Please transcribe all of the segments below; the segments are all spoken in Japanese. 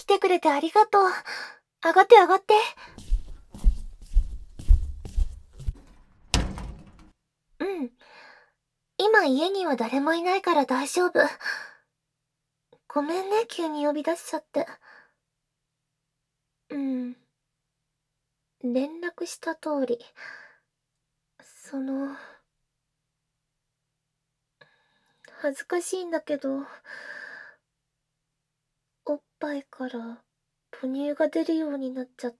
てくれてありがとう。上がって上がって。うん。今家には誰もいないから大丈夫。ごめんね、急に呼び出しちゃって。うん。連絡した通り。恥ずかしいんだけど、おっぱいから母乳が出るようになっちゃって。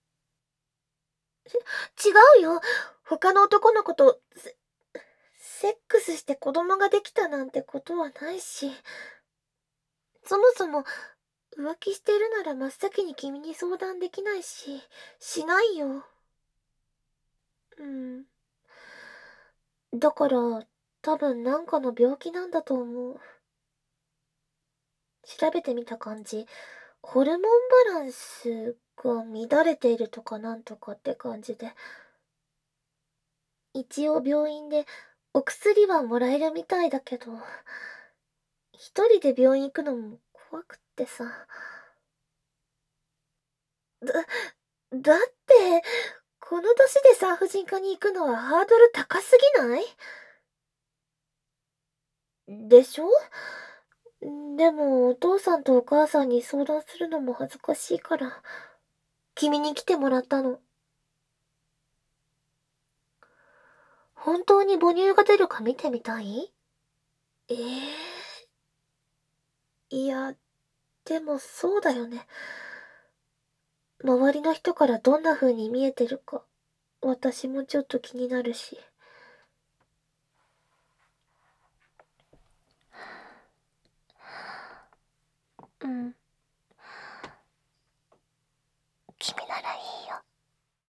違うよ。他の男の子とセックスして子供ができたなんてことはないし。そもそも浮気してるなら真っ先に君に相談できないし、しないよ。うん。だから、多分なんかの病気なんだと思う。調べてみた感じ、ホルモンバランスが乱れているとかなんとかって感じで。一応病院でお薬はもらえるみたいだけど、一人で病院行くのも怖くってさ。だ、だって、この年で産婦人科に行くのはハードル高すぎない？でしょ？でも、お父さんとお母さんに相談するのも恥ずかしいから、君に来てもらったの。本当に母乳が出るか見てみたい？いや、でもそうだよね。周りの人からどんな風に見えてるか、私もちょっと気になるし。うん。